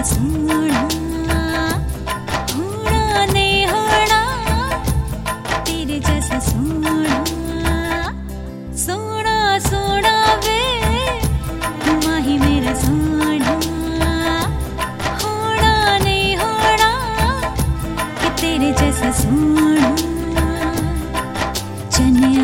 जैसा सोना होना नहीं होना, तेरे जैसा सोना सोना सोना वे माही मेरा सोना होना नहीं होना, कि तेरे जैसा सोना चनिया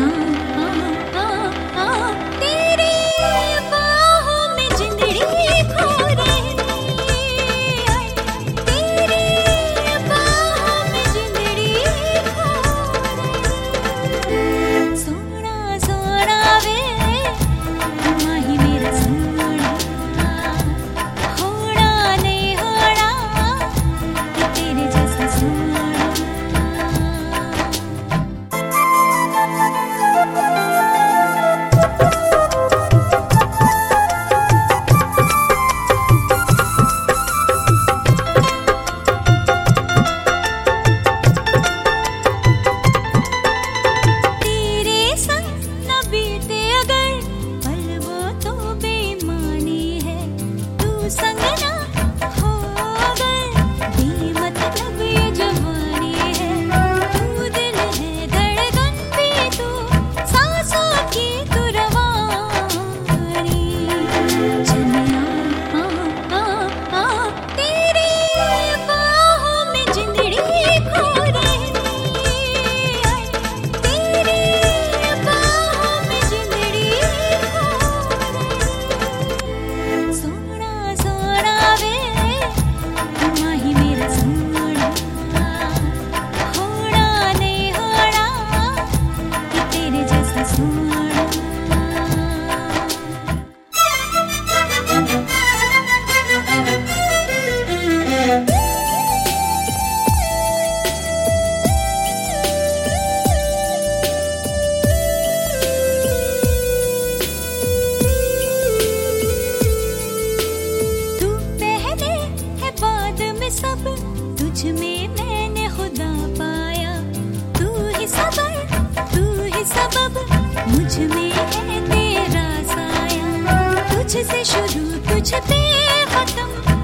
सब तुझ में मैंने खुदा पाया, तू ही सबब मुझ में है तेरा साया, तुझसे शुरू तुझ पे खत्म।